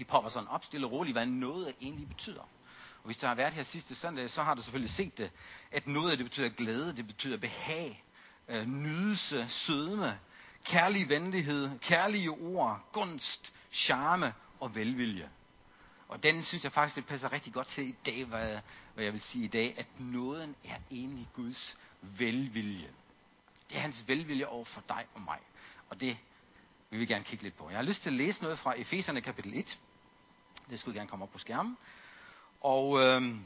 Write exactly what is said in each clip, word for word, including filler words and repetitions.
de popper sådan op stille og roligt, hvad noget egentlig betyder. Og hvis du har været her sidste søndag, så har du selvfølgelig set det, at noget det betyder glæde, det betyder behag, øh, nydelse, sødme, kærlig venlighed, kærlige ord, gunst, charme og velvilje. Og den synes jeg faktisk, det passer rigtig godt til i dag, hvad, hvad jeg vil sige i dag, at nåden er egentlig Guds velvilje. Det er hans velvilje over for dig og mig. Og det vil vi gerne kigge lidt på. Jeg har lyst til at læse noget fra Efeserne kapitel et. Det skulle gerne komme op på skærmen. Og øhm,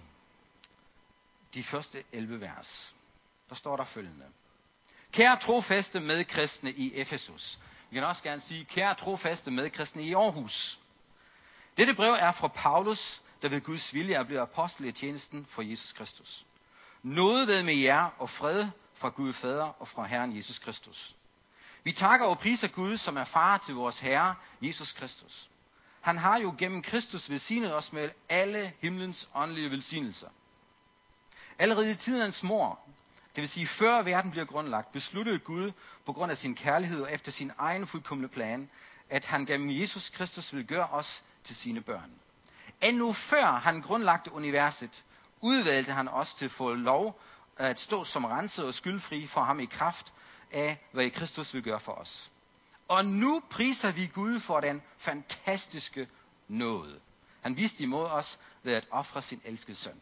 de første elleve vers, der står der følgende. Kære trofaste medkristne i Efesus. Vi kan også gerne sige, kære trofaste medkristne i Aarhus. Dette brev er fra Paulus, der ved Guds vilje er blevet apostel i tjenesten for Jesus Kristus. Nåde ved med jer og fred fra Gud Fader og fra Herren Jesus Kristus. Vi takker og priser Gud, som er far til vores Herre Jesus Kristus. Han har jo gennem Kristus velsignet os med alle himlens åndelige velsignelser. Allerede i tidens mor, det vil sige før verden bliver grundlagt, besluttede Gud på grund af sin kærlighed og efter sin egen fuldkomne plan, at han gennem Jesus Kristus vil gøre os til sine børn. Endnu før han grundlagte universet, udvalgte han os til at få lov at stå som renset og skyldfri for ham i kraft af, hvad Kristus vil gøre for os. Og nu priser vi Gud for den fantastiske nåde. Han viste imod os ved at ofre sin elskede søn.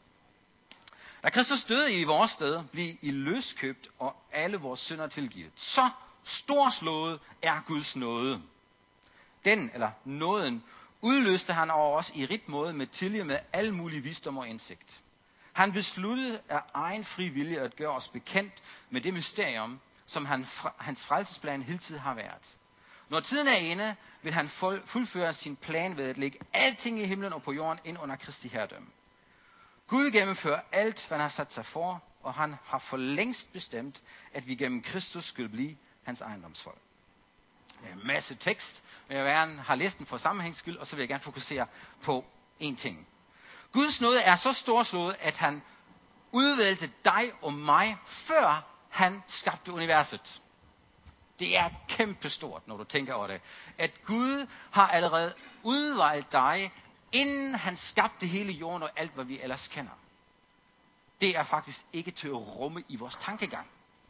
Da Kristus døde i vores sted, blev I løskøbt og alle vores synder tilgivet. Så storslået er Guds nåde. Den, eller nåden, udløste han over os i rigt måde med tillige med al mulig visdom og indsigt. Han besluttede af egen fri vilje at gøre os bekendt med det mysterium, som han, hans frelsesplan hele tiden har været. Når tiden er inde, vil han fuldføre sin plan ved at lægge alting i himlen og på jorden ind under Kristi herredømme. Gud gennemfører alt, hvad han har sat sig for, og han har for længst bestemt, at vi gennem Kristus skulle blive hans ejendomsfolk. Det er en masse tekst, men jeg vil gerne have læst den for sammenhængs skyld, og så vil jeg gerne fokusere på én ting. Guds nåde er så storslået, at han udvalgte dig og mig, før han skabte universet. Det er kæmpestort, når du tænker over det. At Gud har allerede udvalgt dig, inden han skabte hele jorden og alt, hvad vi ellers kender. Det er faktisk ikke til at rumme i vores tankegang.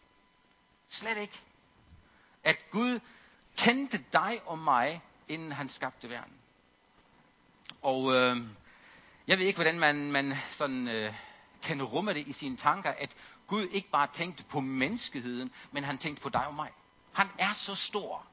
Slet ikke. At Gud kendte dig og mig, inden han skabte verden. Og øh, jeg ved ikke, hvordan man, man sådan, øh, kan rumme det i sine tanker, at Gud ikke bare tænkte på menneskeheden, men han tænkte på dig og mig. Han er så stor.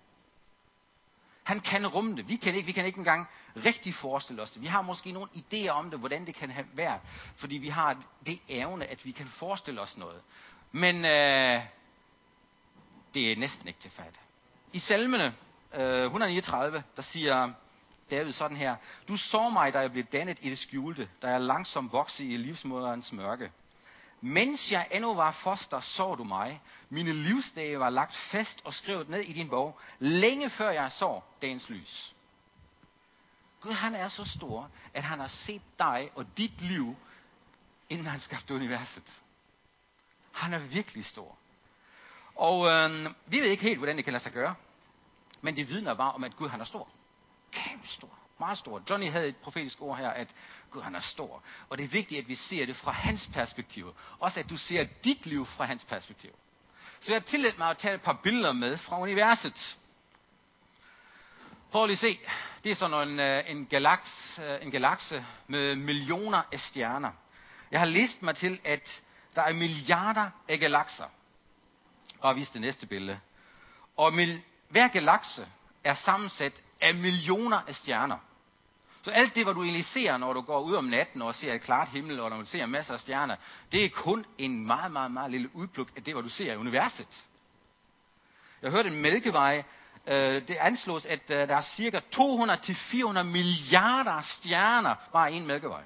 Han kan rumme det. Vi kan ikke, vi kan ikke engang rigtig forestille os det. Vi har måske nogle idéer om det, hvordan det kan have været. Fordi vi har det evne, at vi kan forestille os noget. Men øh, det er næsten ikke til fat. I salmene øh, et hundrede niogtredive, der siger David sådan her. Du så mig, da jeg blev dannet i det skjulte, da jeg langsomt voksede i livsmoderens mørke. Mens jeg endnu var foster, så du mig. Mine livsdage var lagt fast og skrevet ned i din bog, længe før jeg så dagens lys. Gud, han er så stor, at han har set dig og dit liv, inden han skabte universet. Han er virkelig stor. Og øh, vi ved ikke helt, hvordan det kan lade sig gøre. Men det vidner bare om, at Gud, han er stor. Kæmpe stor. Meget stor. Johnny havde et profetisk ord her, at Gud, han er stor. Og det er vigtigt, at vi ser det fra hans perspektiv. Også at du ser dit liv fra hans perspektiv. Så jeg har tilladt mig at tage et par billeder med fra universet. Prøv lige at se. Det er sådan en, en, galaks, en galakse med millioner af stjerner. Jeg har læst mig til, at der er milliarder af galakser. Og vis det næste billede. Og mil, hver galakse er sammensat af millioner af stjerner. Så alt det, hvad du egentlig ser, når du går ud om natten og ser et klart himmel, og når du ser masser af stjerner, det er kun en meget, meget, meget lille udpluk af det, hvad du ser i universet. Jeg hørte en mælkevej. Øh, det anslås, at øh, der er cirka to hundrede til fire hundrede milliarder stjerner bare i en mælkevej.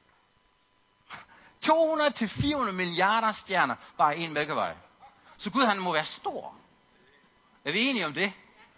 to hundrede til fire hundrede milliarder stjerner bare i en mælkevej. Så Gud, han må være stor. Er vi enige om det?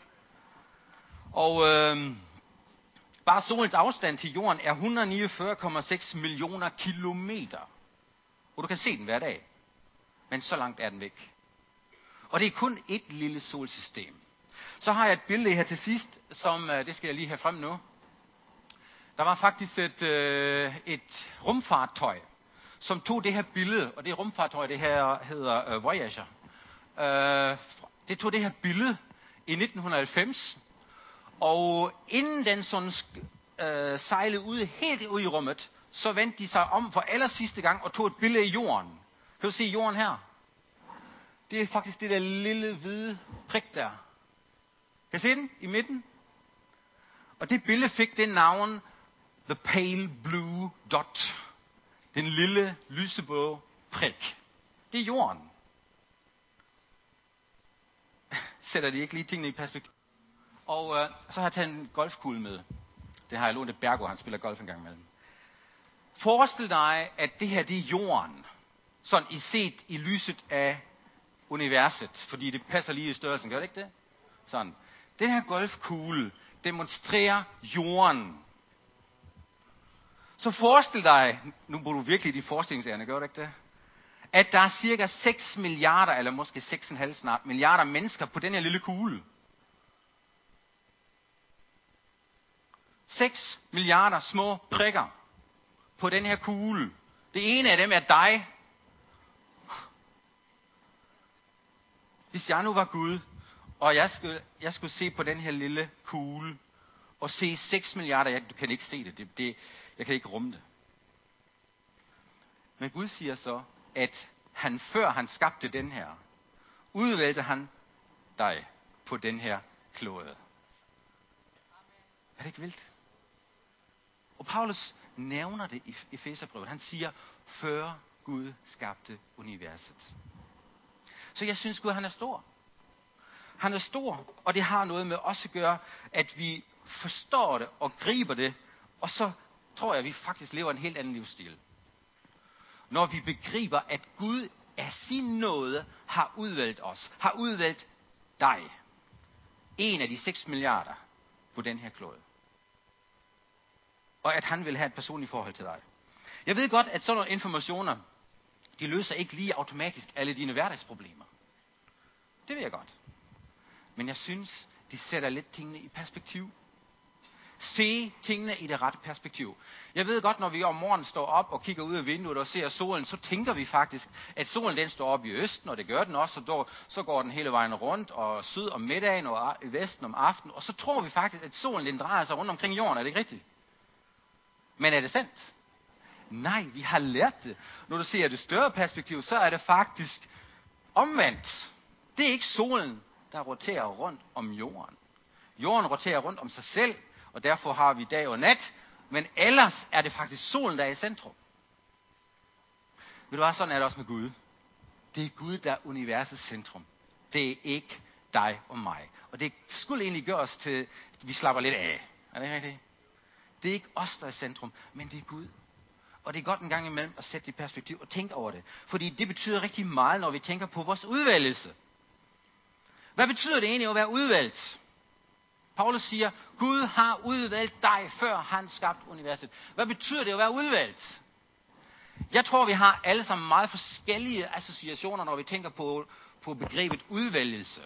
Og øh, bare solens afstand til jorden er et hundrede og niogfyrre komma seks millioner kilometer. Og du kan se den hver dag. Men så langt er den væk. Og det er kun et lille solsystem. Så har jeg et billede her til sidst, som, det skal jeg lige have frem nu. Der var faktisk et, øh, et rumfartøj, som tog det her billede, og det rumfartøj, det her hedder øh, Voyager. Øh, det tog det her billede i nitten halvfems, og inden den sådan øh, sejlede ud, helt ud i rummet, så vendte de sig om for aller sidste gang og tog et billede af jorden. Kan du se jorden her? Det er faktisk det der lille hvide prik der. Kan du se den i midten? Og det billede fik det navn The Pale Blue Dot. Den lille lyseblå prik. Det er jorden. Sætter de ikke lige tingene i perspektiv? Og øh, så har jeg taget en golfkugle med. Det har jeg lånt af Bergo, han spiller golf en gang imellem. Forestil dig, at det her det er jorden. Sådan i set i lyset af universet. Fordi det passer lige i størrelsen, gør det ikke det? Sådan. Den her golfkugle demonstrerer jorden. Så forestil dig, nu bruger du virkelig de forestillingsærende, gør det ikke det? At der er cirka seks milliarder, eller måske seks komma fem snart, milliarder mennesker på den her lille kugle. seks milliarder små prikker på den her kugle. Det ene af dem er dig. Hvis jeg nu var Gud, og jeg skulle, jeg skulle se på den her lille kugle, og se seks milliarder, jeg, du kan ikke se det, det, det, jeg kan ikke rumme det. Men Gud siger så, at han før han skabte den her, udvalgte han dig på den her klode. Er det ikke vildt? Og Paulus nævner det i Efeserbrevet. Han siger, før Gud skabte universet. Så jeg synes Gud, han er stor. Han er stor, og det har noget med os at gøre, at vi forstår det og griber det, og så tror jeg, at vi faktisk lever en helt anden livsstil. Når vi begriber, at Gud af sin nåde har udvalgt os, har udvalgt dig, en af de seks milliarder på den her klode. Og at han vil have et personligt forhold til dig. Jeg ved godt, at sådan nogle informationer, de løser ikke lige automatisk alle dine hverdagsproblemer. Det ved jeg godt. Men jeg synes, de sætter lidt tingene i perspektiv. Se tingene i det rette perspektiv. Jeg ved godt, når vi om morgenen står op og kigger ud af vinduet og ser solen, så tænker vi faktisk, at solen den står op i østen, og det gør den også, og så går den hele vejen rundt, og syd om middagen og i vesten om aftenen, og så tror vi faktisk, at solen den drejer sig rundt omkring jorden. Er det ikke rigtigt? Men er det sandt? Nej, vi har lært det. Når du ser det større perspektiv, så er det faktisk omvendt. Det er ikke solen, der roterer rundt om jorden. Jorden roterer rundt om sig selv, og derfor har vi dag og nat. Men ellers er det faktisk solen, der er i centrum. Ved du hvad, sådan er det også med Gud. Det er Gud, der er universets centrum. Det er ikke dig og mig. Og det skulle egentlig gøre os til, at vi slapper lidt af. Er det rigtigt? Det er ikke os, der er i centrum, men det er Gud. Og det er godt en gang imellem at sætte det i perspektiv og tænke over det. Fordi det betyder rigtig meget, når vi tænker på vores udvælgelse. Hvad betyder det egentlig at være udvalgt? Paulus siger, Gud har udvalgt dig, før han skabte universet. Hvad betyder det at være udvalgt? Jeg tror, vi har alle sammen meget forskellige associationer, når vi tænker på, på begrebet udvælgelse.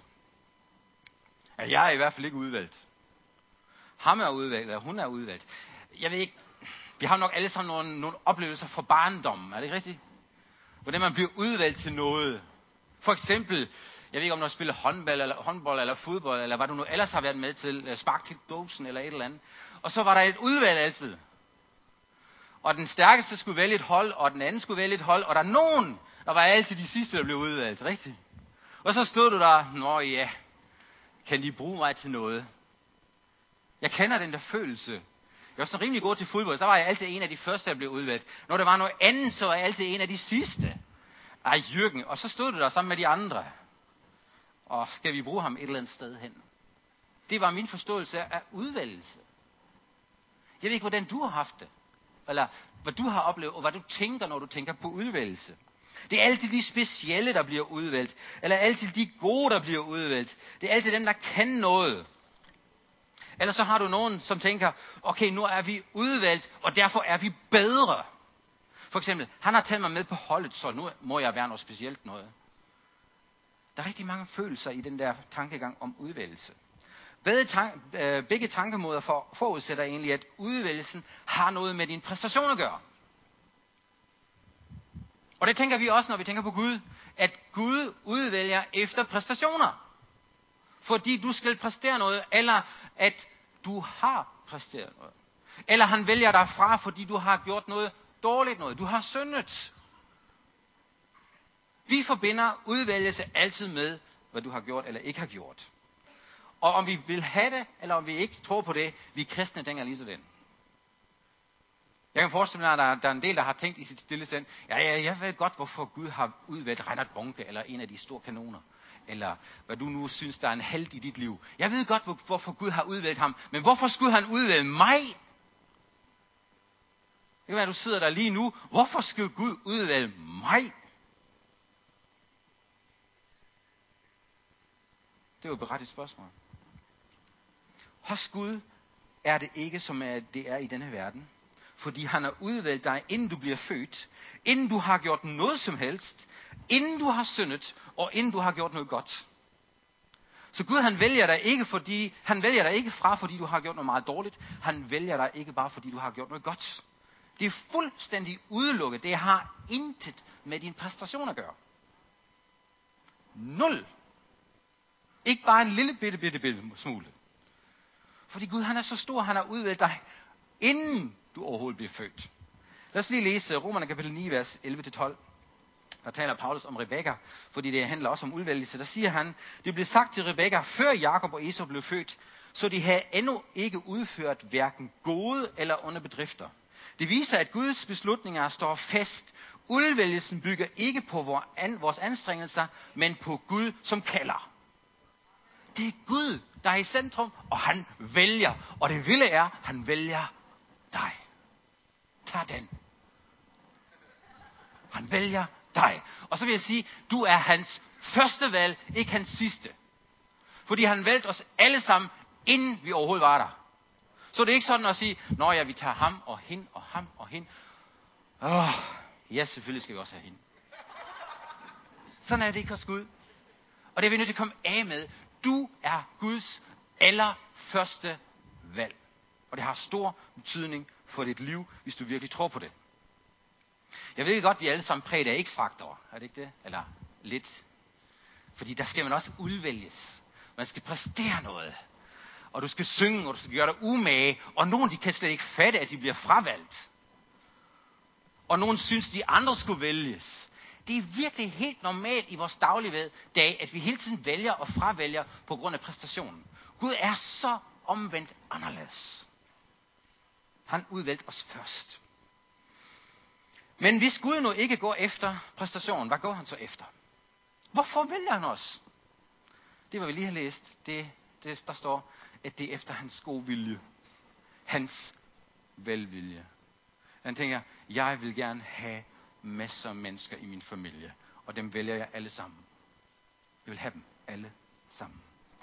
Ja, jeg er i hvert fald ikke udvalgt. Ham er udvalgt, eller hun er udvalgt. Jeg ved ikke, vi har nok alle sammen nogle, nogle oplevelser fra barndommen, er det ikke rigtigt? Hvordan man bliver udvalgt til noget. For eksempel, jeg ved ikke om du har spillet håndbold eller, håndbold eller fodbold, eller hvad du nu ellers har været med til, spark til dåsen eller et eller andet. Og så var der et udvalg altid. Og den stærkeste skulle vælge et hold, og den anden skulle vælge et hold, og der er nogen, der var altid de sidste, der blev udvalgt, rigtigt? Og så stod du der, nå ja, kan de bruge mig til noget? Jeg kender den der følelse. Jeg var så rimelig god til fodbold, så var jeg altid en af de første, der blev udvalgt. Når der var noget andet, så var jeg altid en af de sidste. Ej, Jürgen, og så stod du der sammen med de andre. Og skal vi bruge ham et eller andet sted hen? Det var min forståelse af udvælgelse. Jeg ved ikke, hvordan du har haft det. Eller hvad du har oplevet, og hvad du tænker, når du tænker på udvælgelse. Det er altid de specielle, der bliver udvalgt. Eller altid de gode, der bliver udvalgt. Det er altid dem, der kan noget. Eller så har du nogen, som tænker, okay, nu er vi udvalgt, og derfor er vi bedre. For eksempel, han har taget mig med på holdet, så nu må jeg være noget specielt noget. Der er rigtig mange følelser i den der tankegang om udvælgelse. Begge, tank, øh, begge tankemåder for, forudsætter egentlig, at udvælgelsen har noget med din præstation at gøre. Og det tænker vi også, når vi tænker på Gud, at Gud udvælger efter præstationer. Fordi du skal præstere noget, eller at du har præsteret noget. Eller han vælger dig fra, fordi du har gjort noget dårligt noget. Du har syndet. Vi forbinder udvælgelse altid med, hvad du har gjort eller ikke har gjort. Og om vi vil have det, eller om vi ikke tror på det, vi kristne tænker lige sådan. Jeg kan forestille mig, at der, der er en del, der har tænkt i sit stille sind, ja, ja, jeg ved godt, hvorfor Gud har udvalgt Reinhard Bonke, eller en af de store kanoner, eller hvad du nu synes, der er en held i dit liv. Jeg ved godt, hvor, hvorfor Gud har udvalgt ham, men hvorfor skulle han udvælge mig? Det kan være, at du sidder der lige nu. Hvorfor skulle Gud udvælge mig? Det er jo et berettiget spørgsmål. Hos Gud er det ikke, som det er i denne verden. Fordi han har udvalgt dig, inden du bliver født, inden du har gjort noget som helst, inden du har syndet, og inden du har gjort noget godt. Så Gud, han vælger dig ikke, fordi, han vælger dig ikke fra, fordi du har gjort noget meget dårligt. Han vælger dig ikke bare, fordi du har gjort noget godt. Det er fuldstændig udelukket. Det har intet med din præstation at gøre. Nul. Ikke bare en lille bitte, bitte, bitte smule. Fordi Gud, han er så stor, han har udvalgt dig, inden du overhovedet bliver født. Lad os lige læse Romerne kapitel ni, vers elleve til tolv. Der taler Paulus om Rebekka, fordi det handler også om udvælgelse. Der siger han, det blev sagt til Rebekka, før Jakob og Esau blev født, så de havde endnu ikke udført hverken gode eller onde bedrifter. Det viser, at Guds beslutninger står fast. Udvælgelsen bygger ikke på vores anstrengelser, men på Gud, som kalder. Det er Gud, der er i centrum, og han vælger. Og det vilde er, han vælger dig. Tag den. Han vælger dig. Og så vil jeg sige, du er hans første valg, ikke hans sidste. Fordi han valgte os alle sammen, inden vi overhovedet var der. Så det er ikke sådan at sige, nå ja, vi tager ham og hende og ham og hende. Åh, ja, selvfølgelig skal vi også have hende. Sådan er det ikke hos Gud. Og det er vi nødt til at komme af med. Du er Guds allerførste valg. Og det har stor betydning for dit liv, hvis du virkelig tror på det. Jeg ved godt, at vi alle sammen præget af X-faktor. Er det ikke det? Eller lidt. Fordi der skal man også udvælges. Man skal præstere noget. Og du skal synge, og du skal gøre dig umage. Og nogen, de kan slet ikke fatte, at de bliver fravalgt. Og nogen synes, de andre skulle vælges. Det er virkelig helt normalt i vores daglige dag, at vi hele tiden vælger og fravælger på grund af præstationen. Gud er så omvendt anderledes. Han udvalgte os først. Men hvis Gud nu ikke går efter præstationen, hvad går han så efter? Hvorfor vælger han os? Det, hvad vi lige har læst, det, det, der står, at det er efter hans gode vilje. Hans velvilje. Han tænker, jeg vil gerne have masser af mennesker i min familie, og dem vælger jeg alle sammen. Jeg vil have dem alle sammen.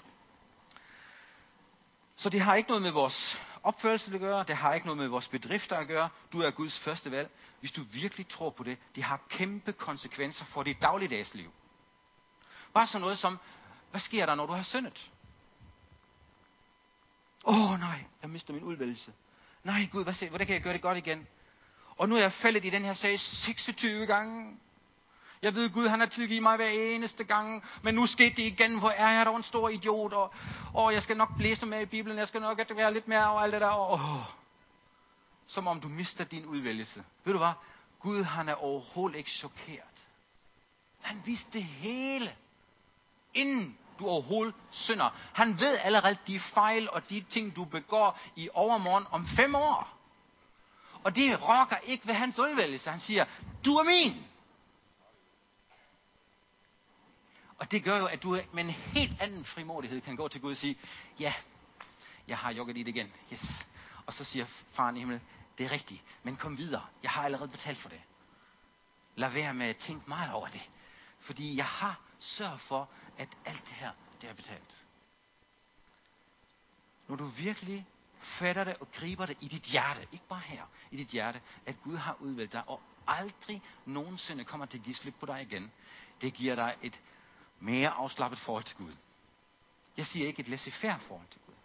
Så det har ikke noget med vores opførsel at gøre, det har ikke noget med vores bedrifter at gøre. Du er Guds første valg. Hvis du virkelig tror på det, det har kæmpe konsekvenser for dit dagligdags liv. Bare sådan noget som, hvad sker der, når du har syndet? Åh oh, nej, jeg mister min udvælgelse. Nej Gud, hvad siger, hvordan kan jeg gøre det godt igen? Og nu er jeg faldet i den her sag seksogtyve gange. Jeg ved, Gud han har tilgivet mig hver eneste gang, men nu skete det igen, hvor er jeg dog en stor idiot, og, og jeg skal nok læse med i Bibelen, jeg skal nok være lidt mere og alt det der. Og, som om du mister din udvælgelse. Ved du hvad? Gud han er overhovedet ikke chokeret. Han vidste det hele, inden du overhovedet synder. Han ved allerede de fejl og de ting, du begår i overmorgen om fem år. Og det rokker ikke ved hans udvælgelse. Han siger, du er min. Og det gør jo, at du med en helt anden frimodighed kan gå til Gud og sige, ja, jeg har jogget i det igen. Yes. Og så siger faren i himlen, det er rigtigt, men kom videre. Jeg har allerede betalt for det. Lad være med at tænke meget over det. Fordi jeg har sørget for, at alt det her, det er betalt. Når du virkelig fatter det og griber det i dit hjerte, ikke bare her, i dit hjerte, at Gud har udvalgt dig, og aldrig nogensinde kommer til at give slip på dig igen. Det giver dig et mere afslappet forhold til Gud. Jeg siger ikke et laissez-faire forhold til Gud.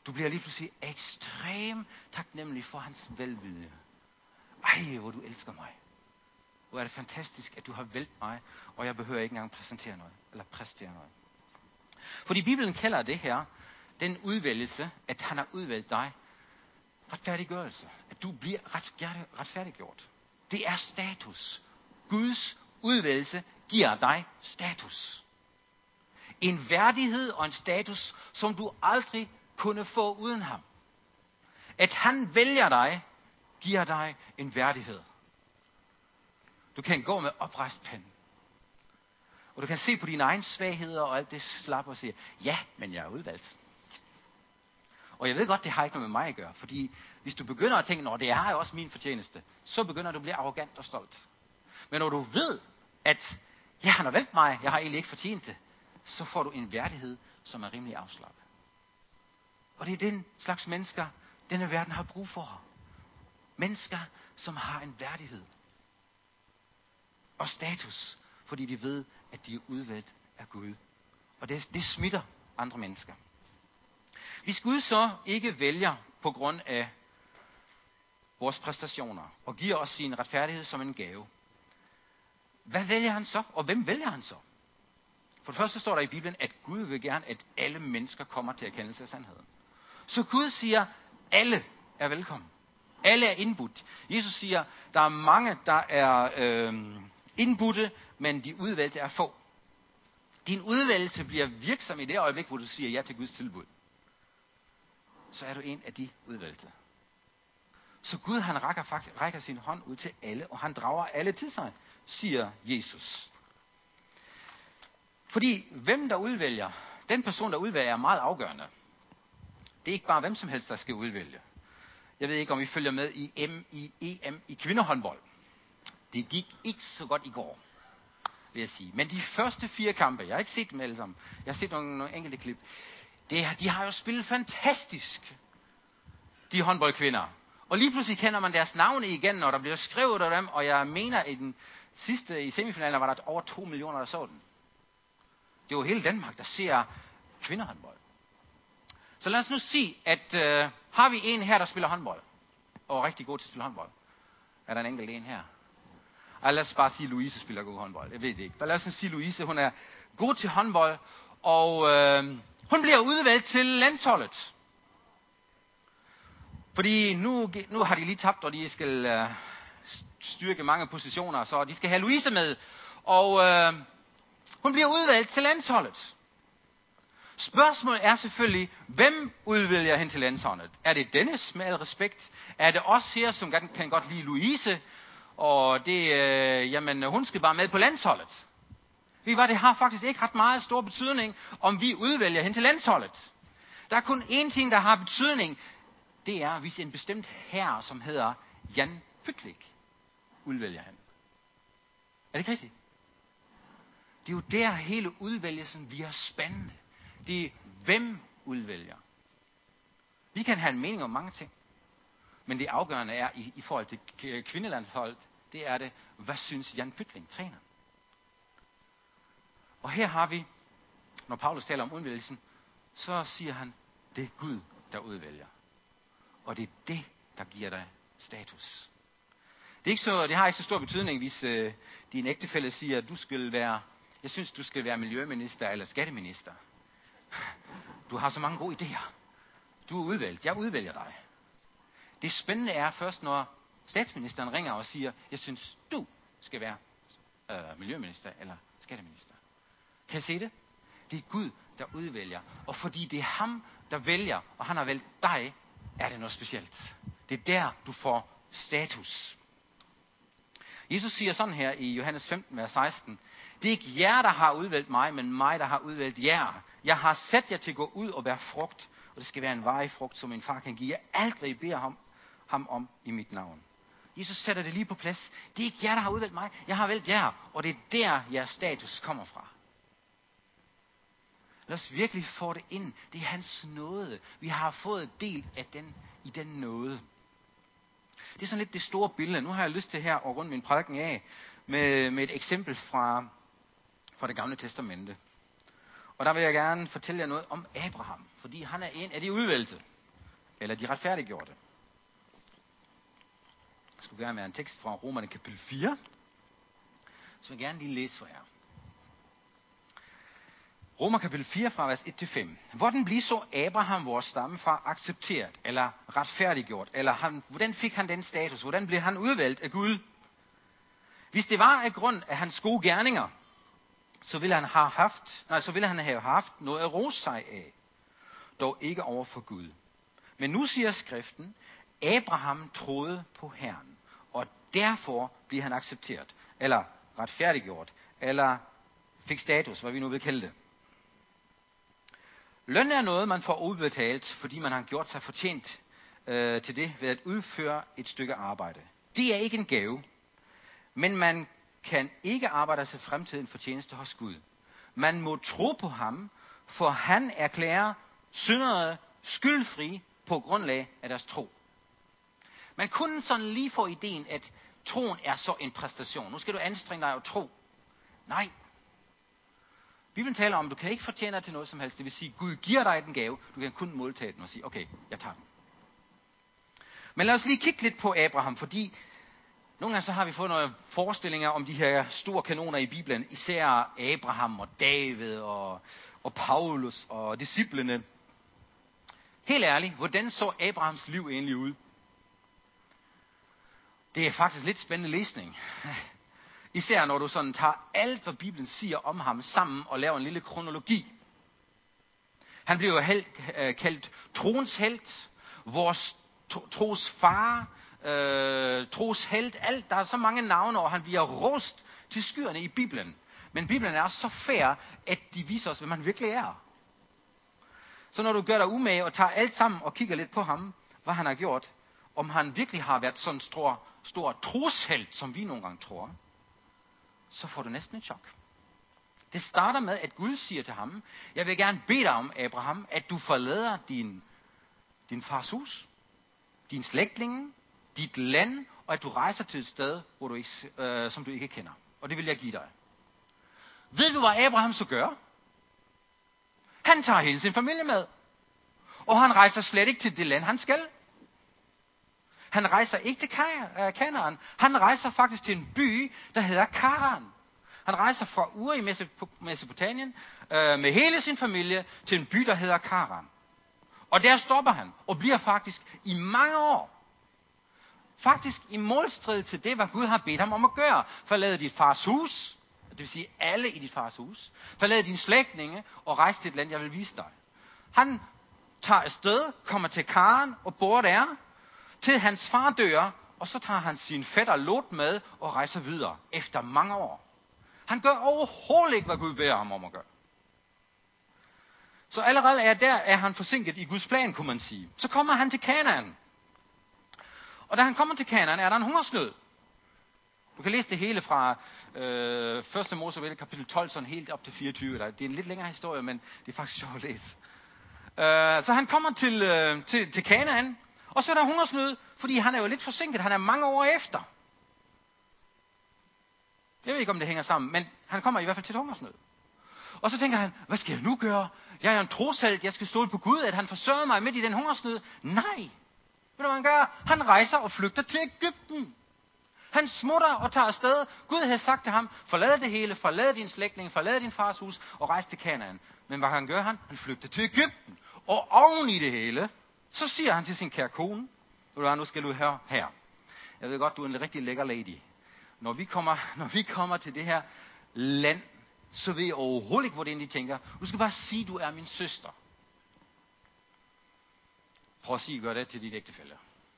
Du bliver lige pludselig ekstremt taknemmelig for hans velvilje. Ej, hvor du elsker mig. Hvor er det fantastisk, at du har valgt mig, og jeg behøver ikke engang præsentere noget, eller præstere noget. Fordi Bibelen kalder det her, den udvælgelse, at han har udvalgt dig, retfærdiggørelse. At du bliver ret, retfærdiggjort. Det er status. Guds udvælgelse giver dig status. En værdighed og en status, som du aldrig kunne få uden ham. At han vælger dig, giver dig en værdighed. Du kan gå med oprejst pande. Og du kan se på dine egne svagheder og alt det slap og sige, ja, men jeg er udvalgt. Og jeg ved godt, det har ikke noget med mig at gøre. Fordi hvis du begynder at tænke, at det er også min fortjeneste, så begynder du at blive arrogant og stolt. Men når du ved, at ja, han har valgt mig, jeg har egentlig ikke fortjent det, så får du en værdighed, som er rimelig afslappet. Og det er den slags mennesker, denne verden har brug for. Mennesker, som har en værdighed og status, fordi de ved, at de er udvalgt af Gud. Og det, det smitter andre mennesker. Hvis Gud så ikke vælger på grund af vores præstationer, og giver os sin retfærdighed som en gave, hvad vælger han så? Og hvem vælger han så? For det første står der i Bibelen, at Gud vil gerne, at alle mennesker kommer til erkendelse af sandheden. Så Gud siger, alle er velkommen. Alle er indbudt. Jesus siger, der er mange, der er øh, indbudte, men de udvalgte er få. Din udvælgelse bliver virksom i det øjeblik, hvor du siger ja til Guds tilbud. Så er du en af de udvalgte. Så Gud han rækker, faktisk, rækker sin hånd ud til alle, og han drager alle til sig, siger Jesus. Fordi hvem der udvælger, den person der udvælger er meget afgørende. Det er ikke bare hvem som helst, der skal udvælge. Jeg ved ikke, om I følger med i, M, i E M i kvindehåndbold. Det gik ikke så godt i går, vil jeg sige. Men de første fire kampe, jeg har ikke set dem alle sammen. Jeg har set nogle, nogle enkelte klip. Det, de har jo spillet fantastisk, de håndboldkvinder. Og lige pludselig kender man deres navne igen, når der bliver skrevet af dem. Og jeg mener, i den sidste, i semifinalen, var der over to millioner, der så den. Det var hele Danmark, der ser kvindehåndbold. Så lad os nu sige, at øh, har vi en her, der spiller håndbold, og er rigtig god til at spille håndbold. Er der en enkelt en her? Ej, lad os bare sige, at Louise spiller god håndbold. Jeg ved det ikke. Men lad os sige, at Louise, hun er god til håndbold, og øh, hun bliver udvalgt til landsholdet. Fordi nu, nu har de lige tabt, og de skal øh, styrke mange positioner, så de skal have Louise med. Og øh, hun bliver udvalgt til landsholdet. Spørgsmålet er selvfølgelig, hvem udvælger hende til landsholdet? Er det Dennis med al respekt? Er det os her, som kan godt lide Louise? Og det, øh, jamen, hun skal bare med på landsholdet. Ved I hvad, det har faktisk ikke ret meget stor betydning, om vi udvælger hende til landsholdet. Der er kun én ting, der har betydning. Det er, hvis en bestemt herre, som hedder Jan Pytlik, udvælger han. Er det ikke rigtigt? Det er jo der hele udvælgelsen bliver spændende. Det er, hvem udvælger. Vi kan have en mening om mange ting. Men det afgørende er, i, i forhold til kvindelandsholdet, det er det, hvad synes Jan Pytling, træner? Og her har vi, når Paulus taler om udvælgelsen, så siger han, det er Gud, der udvælger. Og det er det, der giver dig status. Det, er ikke så, det har ikke så stor betydning, hvis øh, din ægtefælle siger, at du skal være, jeg synes, du skal være miljøminister eller skatteminister. Du har så mange gode idéer. Du er udvalgt. Jeg udvælger dig. Det spændende er først, når statsministeren ringer og siger, jeg synes, du skal være øh, miljøminister eller skatteminister. Kan I se det? Det er Gud, der udvælger. Og fordi det er ham, der vælger, og han har valgt dig, er det noget specielt. Det er der, du får status. Jesus siger sådan her i Johannes femten, vers seksten. Det er ikke jer, der har udvalgt mig, men mig, der har udvalgt jer. Jeg har sat jer til at gå ud og bære frugt, og det skal være en varig frugt, som min far kan give jer alt, hvad I beder ham, ham om i mit navn. Jesus sætter det lige på plads. Det er ikke jer, der har udvalgt mig. Jeg har valgt jer, og det er der, jeres status kommer fra. Lad os virkelig få det ind. Det er hans nåde. Vi har fået del af den, i den nåde. Det er sådan lidt det store billede. Nu har jeg lyst til her at runde min prædiken af med, med et eksempel fra, fra det gamle testamente. Og der vil jeg gerne fortælle jer noget om Abraham, fordi han er en af de udvalgte. eller de retfærdiggjorte. Jeg skulle gerne være en tekst fra Romerne kapitel fire, så jeg vil gerne lige læse for jer. Romer kapitel fire fra vers et til fem. Hvordan blev så Abraham, vores stammefar, accepteret eller retfærdiggjort? Eller han, hvordan fik han den status? Hvordan blev han udvalgt af Gud? Hvis det var af grund af hans gode gerninger, så ville han have haft, nej, så ville han have haft noget at rose sig af. Dog ikke over for Gud. Men nu siger skriften, Abraham troede på Herren, og derfor blev han accepteret, eller retfærdiggjort, eller fik status, hvad vi nu vil kalde det. Løn er noget, man får udbetalt, fordi man har gjort sig fortjent øh, til det ved at udføre et stykke arbejde. Det er ikke en gave, men man kan ikke arbejde sig fremtiden fortjeneste hos Gud. Man må tro på ham, for han erklærer syndere skyldfri på grundlag af deres tro. Man kunne sådan lige få ideen, at troen er så en præstation. Nu skal du anstrenge dig og tro. Nej. Bibelen taler om, at du kan ikke fortjene dig til noget som helst. Det vil sige, at Gud giver dig den gave. Du kan kun modtage den og sige, okay, jeg tager den. Men lad os lige kigge lidt på Abraham, fordi nogle gange så har vi fået nogle forestillinger om de her store kanoner i Bibelen. Især Abraham og David og, og Paulus og disciplene. Helt ærligt, hvordan så Abrahams liv egentlig ud? Det er faktisk lidt spændende læsning. Især når du sådan tager alt, hvad Bibelen siger om ham sammen og laver en lille kronologi. Han blev jo held, øh, kaldt troens helt, vores tros far, øh, tros helt, alt. Der er så mange navne, og han bliver rost til skyerne i Bibelen. Men Bibelen er så fair, at de viser os, hvad man virkelig er. Så når du gør dig umage og tager alt sammen og kigger lidt på ham, hvad han har gjort, om han virkelig har været sådan en stor, stor troshelt, som vi nogle gange tror, så får du næsten et chok. Det starter med, at Gud siger til ham, jeg vil gerne bede dig om, Abraham, at du forlader din, din fars hus, din slægtninge, dit land, og at du rejser til et sted, hvor du ikke, øh, som du ikke kender. Og det vil jeg give dig. Ved du, hvad Abraham så gør? Han tager hele sin familie med. Og han rejser slet ikke til det land, han skal. Han rejser ikke til Kanaan. Han rejser faktisk til en by, der hedder Karan. Han rejser fra Ur i Mesopotamien øh, med hele sin familie til en by, der hedder Karan. Og der stopper han og bliver faktisk i mange år. Faktisk i målstrid til det, hvad Gud har bedt ham om at gøre. Forlade dit fars hus, det vil sige alle i dit fars hus. Forlade dine slægtninge og rejse til et land, jeg vil vise dig. Han tager afsted, kommer til Karan og bor der, til hans far dør, og så tager han sin fætter Lot med og rejser videre efter mange år. Han gør overhovedet ikke, hvad Gud beder ham om at gøre. Så allerede er der er han forsinket i Guds plan, kunne man sige. Så kommer han til Kanaan. Og da han kommer til Kanaan, er der en hungersnød. Du kan læse det hele fra øh, første Mosebog kapitel tolv, sådan helt op til fireogtyve. Det er en lidt længere historie, men det er faktisk sjovt at læse. Øh, så han kommer til, øh, til, til Kanaan, og så er der hungersnød, fordi han er jo lidt forsinket. Han er mange år efter. Jeg ved ikke, om det hænger sammen, men han kommer i hvert fald til et hungersnød. Og så tænker han, hvad skal jeg nu gøre? Jeg er en troshelt, jeg skal stole på Gud, at han forsørger mig midt i den hungersnød. Nej! Ved du, hvad han gør? Han rejser og flygter til Egypten. Han smutter og tager afsted. Gud havde sagt til ham, forlad det hele, forlad din slægtning, forlad din fars hus og rejs til Kanaan. Men hvad han gør han? Han flygter til Egypten. Og oven i det hele, så siger han til sin kære kone, ved du hvad, nu skal du høre her. Jeg ved godt, du er en rigtig lækker lady. Når vi kommer, når vi kommer til det her land, så ved jeg overhovedet ikke, hvordan de tænker. Du skal bare sige, du er min søster. Prøv at sige, gør det til dit ægtefælle.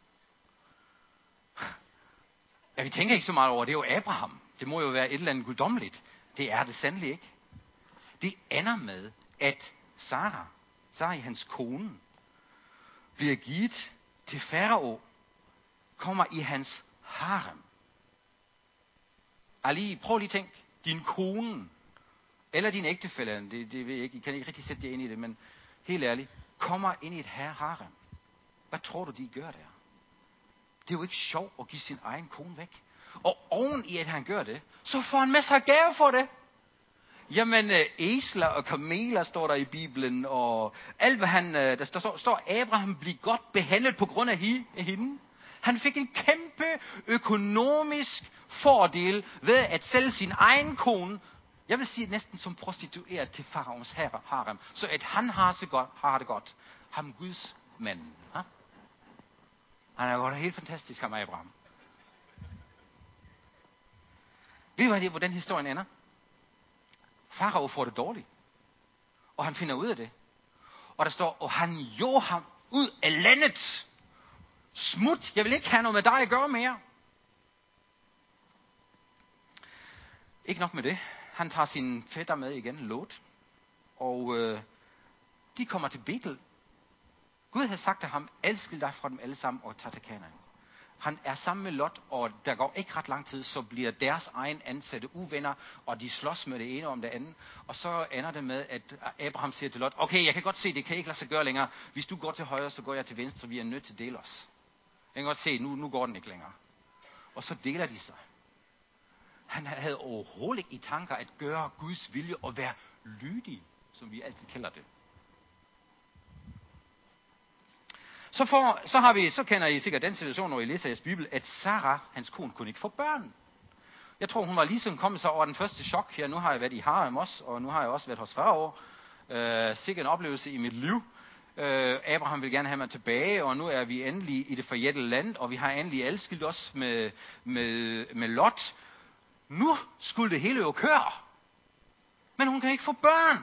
Ja, vi tænker ikke så meget over, det er jo Abraham. Det må jo være et eller andet guddommeligt. Det er det sandelig ikke. Det ender med, at Sarah, Sarah, hans kone, bliver givet til farao, kommer i hans harem. Ali, prøv lige at tænke, din kone, eller din ægtefælle, det, det ved jeg ikke, I kan ikke rigtig sætte jer ind i det, men helt ærligt, kommer ind i et harem. Hvad tror du, de gør der? Det er jo ikke sjovt at give sin egen kone væk. Og oven i, at han gør det, så får han masser af gave for det. Jamen, øh, æsler og kameler står der i Bibelen, og alt hvad han, øh, der står, står Abraham blev godt behandlet på grund af hi, af hende. Han fik en kæmpe økonomisk fordel ved at sælge sin egen kone, jeg vil sige næsten som prostitueret til faraons harem, så at han har, så godt, har det godt. Ham Guds mand. Ha? Han er godt helt fantastisk, ham Abraham. Ved I, hvordan historien ender? Farao får det dårligt. Og han finder ud af det. Og der står, og han jog ham ud af landet. Smut, jeg vil ikke have noget med dig at gøre mere. Ikke nok med det. Han tager sine fætter med igen, Lot. Og øh, de kommer til Betel. Gud havde sagt til ham, elskil dig fra dem alle sammen og tag til Kanaan. Han er sammen med Lot, og der går ikke ret lang tid, så bliver deres egen ansatte uvenner, og de slås med det ene om det andet. Og så ender det med, at Abraham siger til Lot, okay, jeg kan godt se, det kan ikke lade sig gøre længere. Hvis du går til højre, så går jeg til venstre, vi er nødt til at dele os. Jeg kan godt se, nu, nu går den ikke længere. Og så deler de sig. Han havde overhovedet ikke i tanker at gøre Guds vilje og være lydig, som vi altid kalder det. Så, får, så, har vi, så kender I sikkert den situation, når I læser jeres Bibel, at Sarah, hans kone, kunne ikke få børn. Jeg tror, hun var ligesom kommet sig over den første chok her. Nu har jeg været i harem også, og nu har jeg også været hos farao. Øh, sikkert en oplevelse i mit liv. Øh, Abraham vil gerne have mig tilbage, og nu er vi endelig i det forjættede land, og vi har endelig adskilt os med, med, med Lot. Nu skulle det hele jo køre. Men hun kan ikke få børn.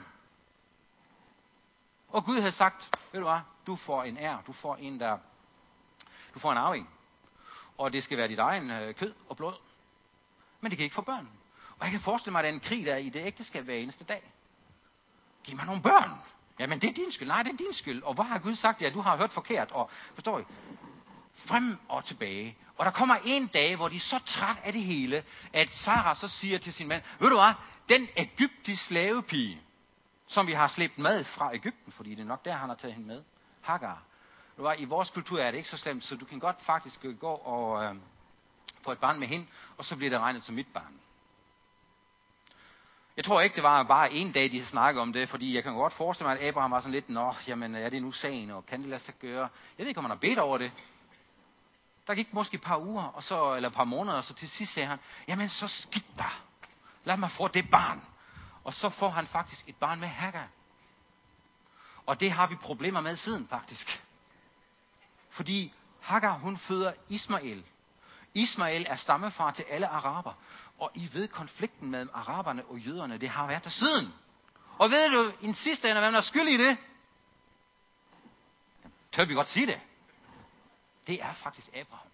Og Gud havde sagt, ved du hvad, du får en ær, du får en der, du får en arving. Og det skal være dit egen øh, kød og blod. Men det kan ikke få børn. Og jeg kan forestille mig, at der er en krig der i det ægteskab hver eneste dag. Giv mig nogle børn. Jamen det er din skyld. Nej, det er din skyld. Og hvad har Gud sagt? Ja, du har hørt forkert. Og forstår I? Frem og tilbage. Og der kommer en dag, hvor de er så træt af det hele, at Sarah så siger til sin mand, ved du hvad, den egyptiske slavepige, som vi har slæbt med fra Egypten, fordi det er nok der, han har taget hende med, Hagar. Du ved, i vores kultur er det ikke så slemt, så du kan godt faktisk gå og øh, få et barn med hende, og så bliver det regnet som mit barn. Jeg tror ikke, det var bare en dag, de snakkede om det, fordi jeg kan godt forestille mig, at Abraham var sådan lidt, nå, jamen er det nu sagen, og kan det lade sig gøre? Jeg ved ikke, om han har bedt over det. Der gik måske et par uger, og så, eller et par måneder, og så til sidst sagde han, jamen så skidt der. Lad mig få det barn. Og så får han faktisk et barn med Hagar. Og det har vi problemer med siden faktisk. Fordi Hagar, hun føder Ismael. Ismael er stammefar til alle araber. Og I ved, konflikten mellem araberne og jøderne, det har været der siden. Og ved du, i den sidste ende, hvem der er skyld i det? Tør vi godt sige det? Det er faktisk Abraham.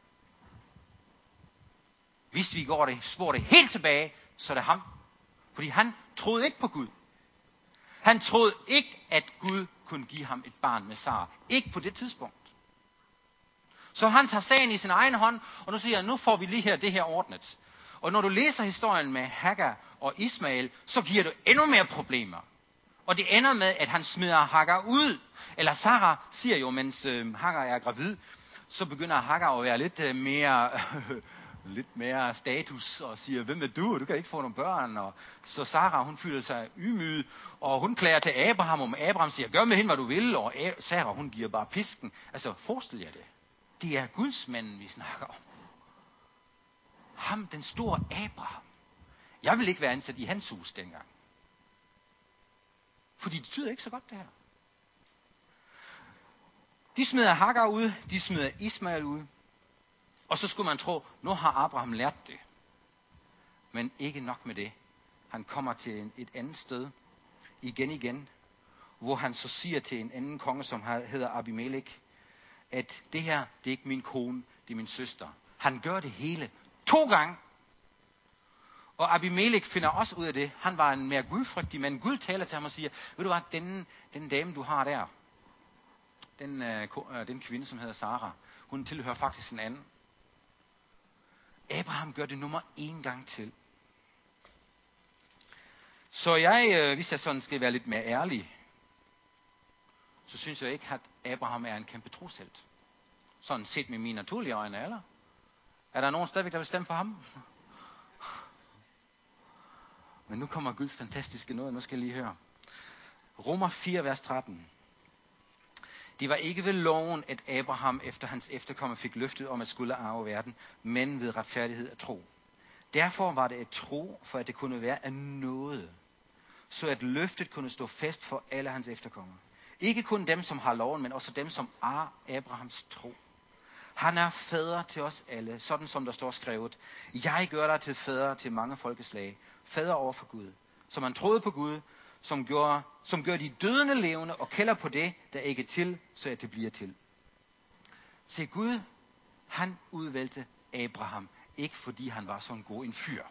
Hvis vi går det, spor det helt tilbage, så er det ham. Fordi han troede ikke på Gud. Han troede ikke, at Gud kunne give ham et barn med Sara. Ikke på det tidspunkt. Så han tager sagen i sin egen hånd, og nu siger han, nu får vi lige her det her ordnet. Og når du læser historien med Hagar og Ismael, så giver det endnu mere problemer. Og det ender med, at han smider Hagar ud. Eller Sara siger jo, mens øh, Hagar er gravid, så begynder Hagar at være lidt øh, mere... lidt mere status og siger, hvem er du? Du kan ikke få nogle børn. Og så Sarah, hun føler sig ydmyget, og hun klager til Abraham, og Abraham siger, gør med hende, hvad du vil, og Sarah, hun giver bare pisken. Altså, forestil jer det. Det er Guds manden, vi snakker om. Ham, den store Abraham. Jeg vil ikke være ansat i hans hus dengang. Fordi det tyder ikke så godt, det her. De smider Hagar ud, de smider Ismael ud. Og så skulle man tro, nu har Abraham lært det. Men ikke nok med det. Han kommer til et andet sted, igen igen, hvor han så siger til en anden konge, som hedder Abimelech, at det her, det er ikke min kone, det er min søster. Han gør det hele to gange. Og Abimelech finder også ud af det. Han var en mere gudfrygtig mand. Gud taler til ham og siger, ved du hvad, den, den dame, du har der, den, øh, den kvinde, som hedder Sarah, hun tilhører faktisk en anden. Abraham gør det nummer en gang til. Så jeg, hvis jeg sådan skal være lidt mere ærlig, så synes jeg ikke, at Abraham er en kæmpe troshelt. Sådan set med mine naturlige øjne, eller? Er der nogen stadigvæk, der vil stemme for ham? Men nu kommer Guds fantastiske nåde. Nu skal jeg lige høre. Romer fire, vers tretten. Det var ikke ved loven, at Abraham efter hans efterkommere fik løftet om at skulle arve verden, men ved retfærdighed af tro. Derfor var det et tro, for at det kunne være af nåde, så at løftet kunne stå fast for alle hans efterkommere. Ikke kun dem, som har loven, men også dem, som er Abrahams tro. Han er fader til os alle, sådan som der står skrevet. Jeg gør dig til fader til mange folkeslag, fader over for Gud. Som han troede på Gud, som gør, som gør de dødende levende og kalder på det, der ikke er til, så at det bliver til. Se, Gud, han udvalgte Abraham, ikke fordi han var sådan god en fyr.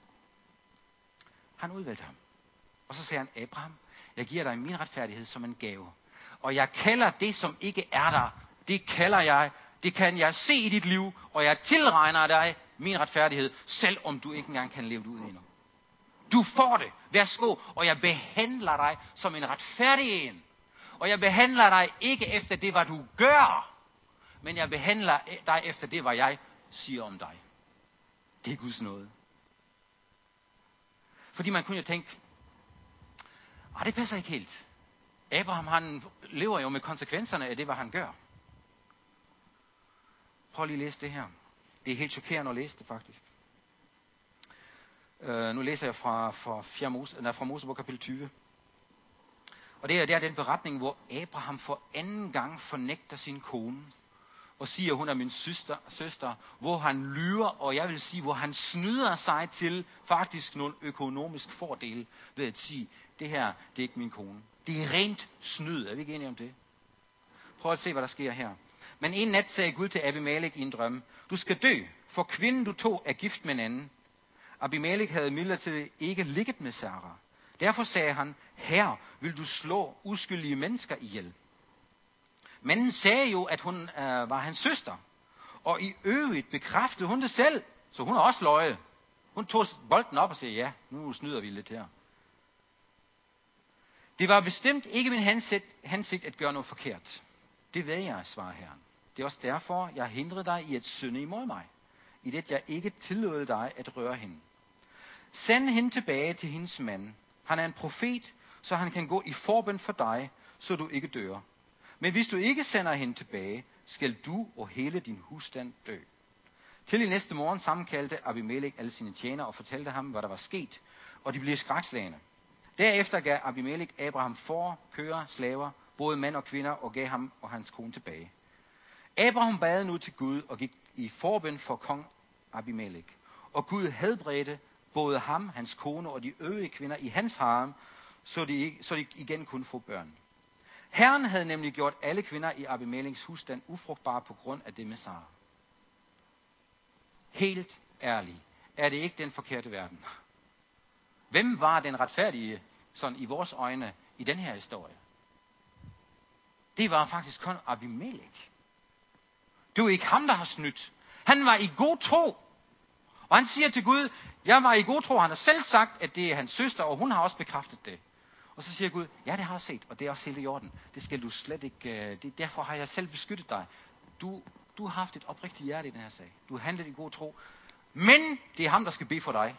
Han udvalgte ham. Og så siger han, Abraham, jeg giver dig min retfærdighed som en gave. Og jeg kalder det, som ikke er der, det kalder jeg, det kan jeg se i dit liv, og jeg tilregner dig min retfærdighed, selv om du ikke engang kan leve det ud endnu. Du får det, værsgo, og jeg behandler dig som en retfærdig en. Og jeg behandler dig ikke efter det, hvad du gør, men jeg behandler dig efter det, hvad jeg siger om dig. Det er Guds nåde. Fordi man kunne jo tænke, ah, det passer ikke helt. Abraham, han lever jo med konsekvenserne af det, hvad han gør. Prøv lige at læse det her. Det er helt chokerende at læse det, faktisk. Uh, nu læser jeg fra, fra, Mose, nej, fra Mosebog kapitel tyve. Og det er, det er den beretning, hvor Abraham for anden gang fornægter sin kone. Og siger, hun er min søster, søster, hvor han lyver, og jeg vil sige, hvor han snyder sig til faktisk nogle økonomisk fordele ved at sige, det her, det er ikke min kone. Det er rent snyd. Er vi ikke enige om det? Prøv at se, hvad der sker her. Men en nat sagde Gud til Abimelek i en drøm, du skal dø, for kvinden du tog er gift med en anden. Abimelek havde imidlertid ikke ligget med Sara. Derfor sagde han, her vil du slå uskyldige mennesker ihjel. Manden sagde jo, at hun øh, var hans søster. Og i øvrigt bekræftede hun det selv. Så hun har også løjet. Hun tog bolden op og sagde, ja, nu snyder vi lidt her. Det var bestemt ikke min hensigt, hensigt at gøre noget forkert. Det ved jeg, svarer Herren. Det er også derfor, jeg hindrede dig i at synde imod mig. I det jeg ikke tillod dig at røre hende. Send hende tilbage til hendes mand. Han er en profet, så han kan gå i forbøn for dig, så du ikke dør. Men hvis du ikke sender hende tilbage, skal du og hele din husstand dø. Til i næste morgen sammenkaldte Abimelek alle sine tjenere og fortalte ham, hvad der var sket, og de blev skrækslagne. Derefter gav Abimelek Abraham får, køer, slaver, både mænd og kvinder, og gav ham og hans kone tilbage. Abraham bad nu til Gud og gik i forbøn for kong Abimelek. Og Gud helbredte både ham, hans kone og de øvrige kvinder i hans harem, så de, så de igen kunne få børn. Herren havde nemlig gjort alle kvinder i Abimeleks husstand ufrugtbare på grund af det med Sara. Helt ærligt, er det ikke den forkerte verden? Hvem var den retfærdige, sådan i vores øjne, i den her historie? Det var faktisk kun Abimelek. Det var ikke ham, der har snydt. Han var i god tro. Og han siger til Gud, jeg var i god tro. Han har selv sagt, at det er hans søster, og hun har også bekræftet det. Og så siger Gud, ja, det har jeg set, og det er også helt i orden. Det skal du slet ikke, det, derfor har jeg selv beskyttet dig. Du, du har haft et oprigtigt hjerte i den her sag. Du har handlet i god tro. Men det er ham, der skal bede for dig.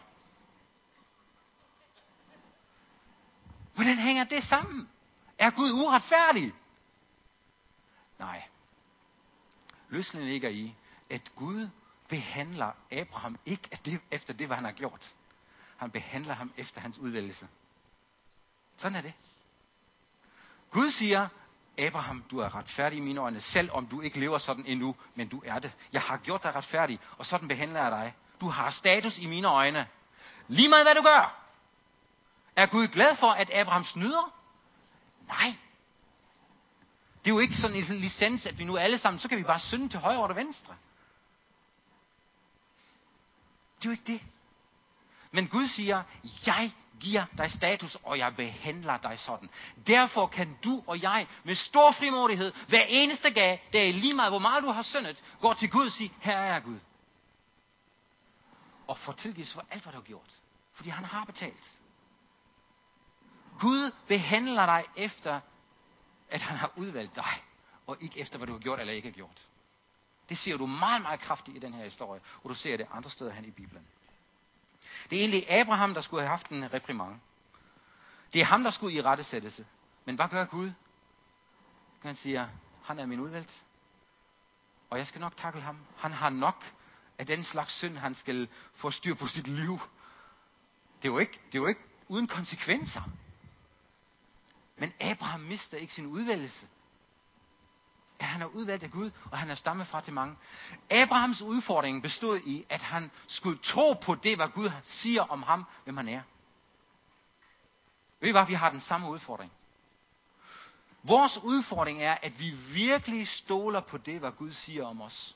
Hvordan hænger det sammen? Er Gud uretfærdig? Nej. Løsningen ligger i, at Gud behandler Abraham ikke efter det, hvad han har gjort. Han behandler ham efter hans udvælgelse. Sådan er det. Gud siger, Abraham, du er retfærdig i mine øjne, selv om du ikke lever sådan endnu, men du er det. Jeg har gjort dig retfærdig, og sådan behandler jeg dig. Du har status i mine øjne. Lige meget hvad du gør. Er Gud glad for, at Abraham snyder? Nej. Det er jo ikke sådan en licens, at vi nu alle sammen, så kan vi bare synde til højre og til venstre. Det er jo ikke det. Men Gud siger, jeg giver dig status, og jeg behandler dig sådan. Derfor kan du og jeg med stor frimodighed, hver eneste dag, der er lige meget, hvor meget du har syndet, gå til Gud og sige, her er jeg Gud. Og få tilgivelse for alt, hvad du har gjort. Fordi han har betalt. Gud behandler dig efter, at han har udvalgt dig, og ikke efter, hvad du har gjort eller ikke har gjort. Det ser du meget, meget kraftigt i den her historie, og du ser det andre steder hen i Bibelen. Det er egentlig Abraham, der skulle have haft en reprimand. Det er ham, der skulle i rettesættelse. Men hvad gør Gud? Han siger, han er min udvalgt. Og jeg skal nok tackle ham. Han har nok af den slags synd, han skal få styr på sit liv. Det er jo ikke, det er jo ikke uden konsekvenser. Men Abraham mister ikke sin udvælgelse. Han er udvalgt af Gud, og han er stammet fra til mange. Abrahams udfordring bestod i, at han skulle tro på det, hvad Gud siger om ham, hvem han er. Ved I hvad, vi har den samme udfordring. Vores udfordring er, at vi virkelig stoler på det, hvad Gud siger om os.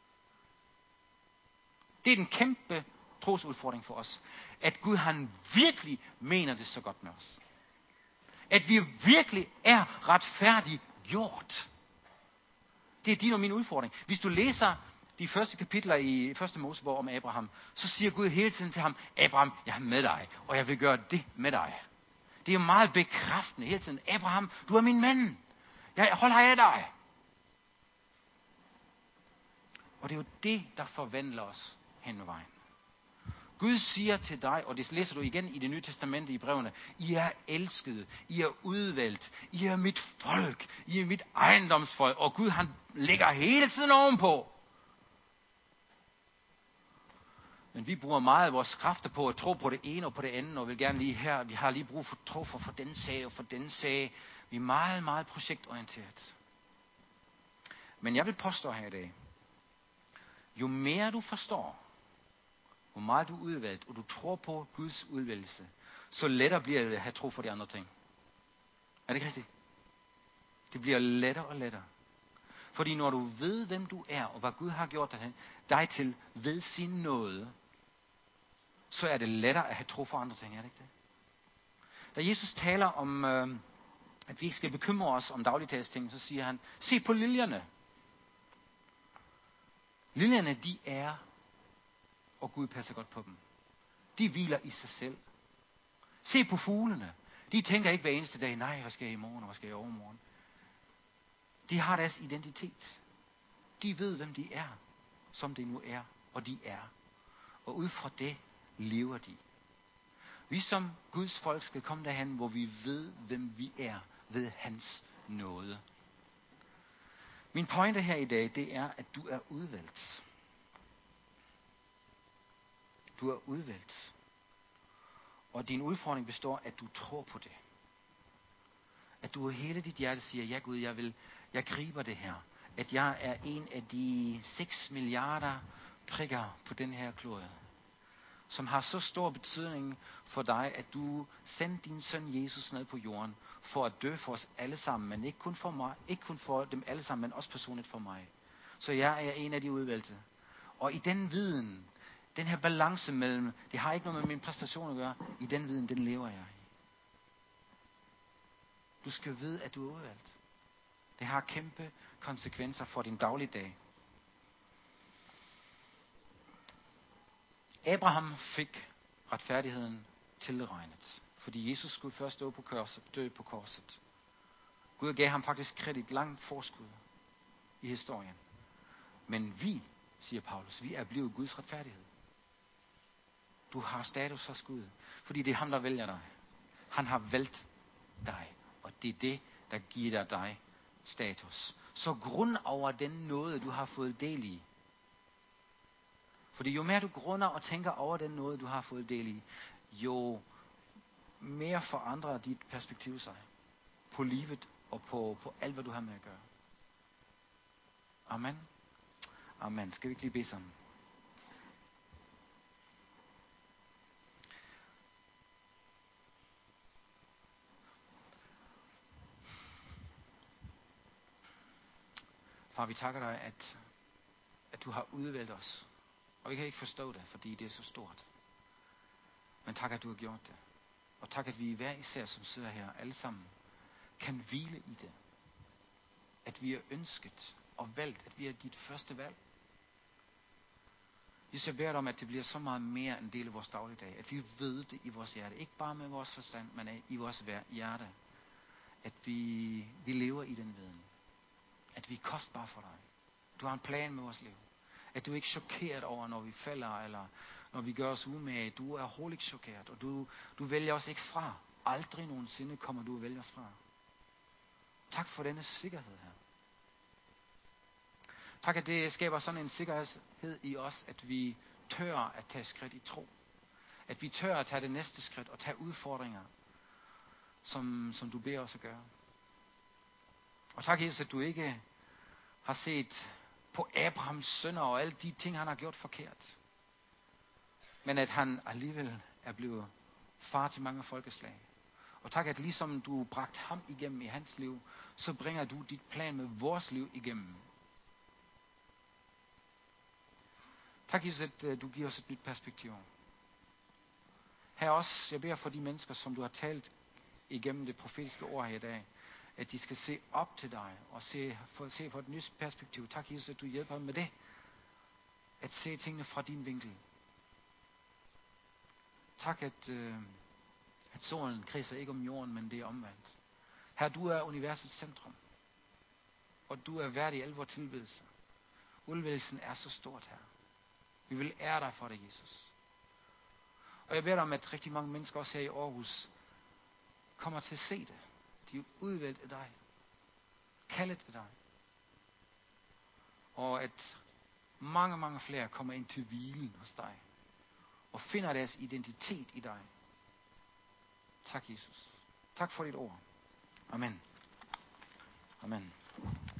Det er den kæmpe trosudfordring for os. At Gud han virkelig mener det så godt med os. At vi virkelig er retfærdigt gjort. Det er din og min udfordring. Hvis du læser de første kapitler i første Mosebog om Abraham, så siger Gud hele tiden til ham, Abraham, jeg er med dig, og jeg vil gøre det med dig. Det er meget bekræftende hele tiden. Abraham, du er min mand. Jeg holder af dig. Og det er jo det, der forvandler os hen ad vejen. Gud siger til dig, og det læser du igen i Det Nye Testamente i brevene, I er elskede, I er udvalgt, I er mit folk, I er mit ejendomsfolk, og Gud han lægger hele tiden ovenpå. Men vi bruger meget af vores kræfter på at tro på det ene og på det andet, og vil gerne lige her, vi har lige brug for tro for, for den sag og for den sag. Vi er meget, meget projektorienteret. Men jeg vil påstå her i dag, jo mere du forstår, hvor meget du er udvalgt, og du tror på Guds udvælgelse, så lettere bliver det at have tro for de andre ting. Er det ikke rigtigt? Det bliver lettere og lettere. Fordi når du ved, hvem du er, og hvad Gud har gjort dig til ved sin nåde, så er det lettere at have tro for andre ting, er det ikke det? Da Jesus taler om, øh, at vi ikke skal bekymre os om dagligdagsting, så siger han, se på liljerne. Liljerne, de er, og Gud passer godt på dem. De hviler i sig selv. Se på fuglene. De tænker ikke hver eneste dag, nej, hvad skal jeg i morgen, og hvad skal jeg i overmorgen? De har deres identitet. De ved, hvem de er, som de nu er, og de er. Og ud fra det lever de. Vi som Guds folk skal komme derhen, hvor vi ved, hvem vi er ved hans nåde. Min pointe her i dag, det er, at du er udvalgt. Du er udvalgt. Og din udfordring består, at du tror på det. At du af hele dit hjerte siger, ja Gud, jeg vil, jeg griber det her. At jeg er en af de seks milliarder prikker på den her klode, som har så stor betydning for dig, at du sendte din søn Jesus ned på jorden, for at dø for os alle sammen, men ikke kun for mig, ikke kun for dem alle sammen, men også personligt for mig. Så jeg er en af de udvalgte. Og i den viden, den her balance mellem, det har ikke noget med min præstation at gøre, i den viden, den lever jeg i. Du skal vide, at du er udvalgt. Det har kæmpe konsekvenser for din dagligdag. Abraham fik retfærdigheden tilregnet, fordi Jesus skulle først dø på korset. Dø på korset. Gud gav ham faktisk kredit langt forskud i historien. Men vi, siger Paulus, vi er blevet Guds retfærdighed. Du har status hos Gud, fordi det er ham, der vælger dig. Han har valgt dig, og det er det, der giver dig status. Så grund over den nåde, du har fået del i. Fordi jo mere du grunder og tænker over den nåde, du har fået del i, jo mere forandrer dit perspektiv sig på livet og på, på alt, hvad du har med at gøre. Amen. Amen. Skal vi ikke lige bede sammen? Far, vi takker dig, at, at du har udvalgt os. Og vi kan ikke forstå det, fordi det er så stort. Men tak, at du har gjort det. Og tak, at vi hver især, som sidder her, alle sammen, kan hvile i det. At vi er ønsket og valgt, at vi er dit første valg. Jesus, jeg beder dig om, at det bliver så meget mere en del af vores dagligdag. At vi ved det i vores hjerte. Ikke bare med vores forstand, men i vores hjerte. At vi, vi lever i den viden. At vi er kostbare for dig. Du har en plan med vores liv. At du ikke er chokeret over, når vi falder, eller når vi gør os umage. Du er overhovedet ikke chokeret, og du, du vælger os ikke fra. Aldrig nogensinde kommer du at vælge os fra. Tak for denne sikkerhed her. Tak, at det skaber sådan en sikkerhed i os, at vi tør at tage skridt i tro. At vi tør at tage det næste skridt og tage udfordringer, som, som du beder os at gøre. Og tak, Jesus, at du ikke har set på Abrahams sønner og alle de ting, han har gjort forkert. Men at han alligevel er blevet far til mange folkeslag. Og tak, at ligesom du bragte ham igennem i hans liv, så bringer du dit plan med vores liv igennem. Tak, Jesus, at du giver os et nyt perspektiv. Her også, jeg beder for de mennesker, som du har talt igennem det profetiske ord her i dag, at de skal se op til dig og se for, se for et nyt perspektiv. Tak, Jesus, at du hjælper dem med det. At se tingene fra din vinkel. Tak, at, øh, at solen kredser ikke om jorden, men det er omvendt. Her, du er universets centrum. Og du er værdig al vor tilbedelse. Udvælgelsen er så stort her. Vi vil ære dig for det, Jesus. Og jeg beder dig om, at rigtig mange mennesker også her i Aarhus kommer til at se det. De er udvalgt af dig. Kaldet af dig. Og at mange, mange flere kommer ind til hvilen hos dig. Og finder deres identitet i dig. Tak, Jesus. Tak for dit ord. Amen. Amen.